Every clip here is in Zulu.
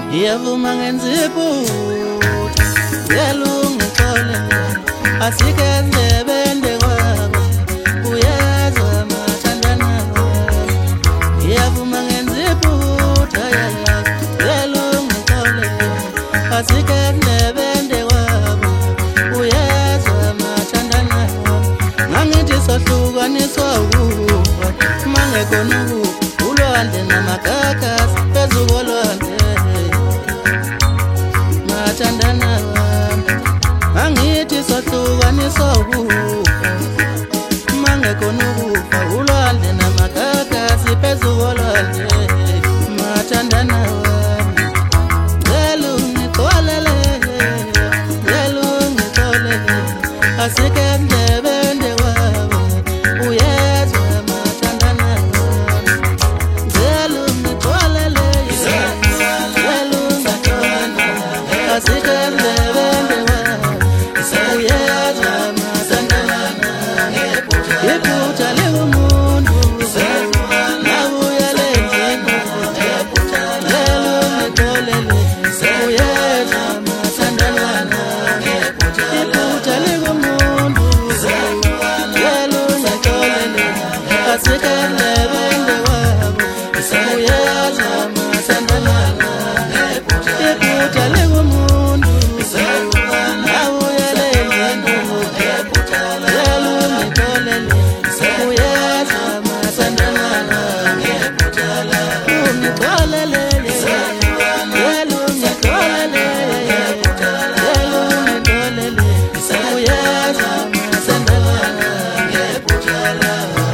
Ngiyavuma ngenza iphutha, ngiyalunga ngixolele, asike endlebende kwabo, uyezwa mathandana wami. Ngiyavuma ngenza iphutha, ngiyalunga ngixolele, asike endlebende kwabo, uyezwa mathandana wami. Ngangithi sohlukaniswa ukufa, mangekhona ukufa, ulwandle namagagasi phezu kolwandle. Mathandana wami, angithi sohlukaniswa ukufa, mangekhona ukufa, ulwandle namagagasi phezu kolwandle. Mathandana wami, ngiyalunga ngixolele, ngiyalunga ngixolele, asike endlebende kwabo, uyezwa mathandana wami. Ngiyalunga ngixolele, ngiyalunga ngixolele, asike endlebende kwabo, uyezwa mathandana wami. Iphutha lingumuntu, nabuya lenza iphutha. Ngiyalunga ngixolele, uyezwa mathandana wami. Iphutha lingumuntu, ngiyalunga ngixolele, asike endlebende kwabo, uyezwa mathandana wami. Iphutha lingumuntu, nabuya lenza iphutha. Ngiyalunga ngixolele, uyezwa mathandana wami. Ungixolele, ngiyalunga ngixolele, ngiyalunga ngixolele, uyezwa mathandana wami.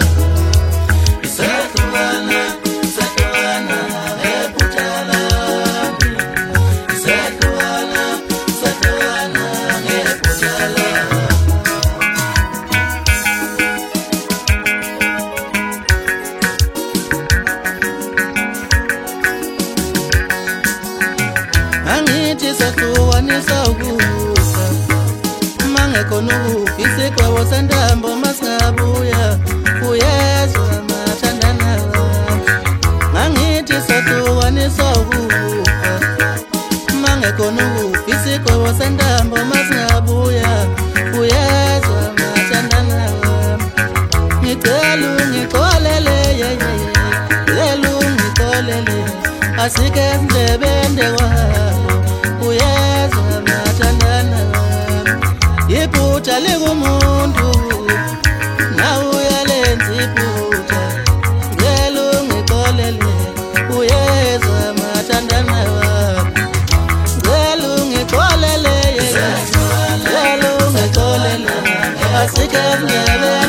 Angithi sohlukaniswa ukufa, mangekhona ukufa, isigwebo sentambo masingabuya, uyezwa mathandana wami. Angithi sohlukaniswa ukufa, mangekhona ukufa, isigwebo sentambo masingabuya, uyezwa mathandana wami. Ngicela ungixolele, ngicela ungixolele, asike endlebende kwabo, uyezwa mathandana wami. Iphutha lingumuntu, nabuya lenza iphutha. Ngiyalunga ngixolele, uyezwa mathandana wami. Ngiyalunga ngixolele, ngiyalunga ngixolele, asike endlebende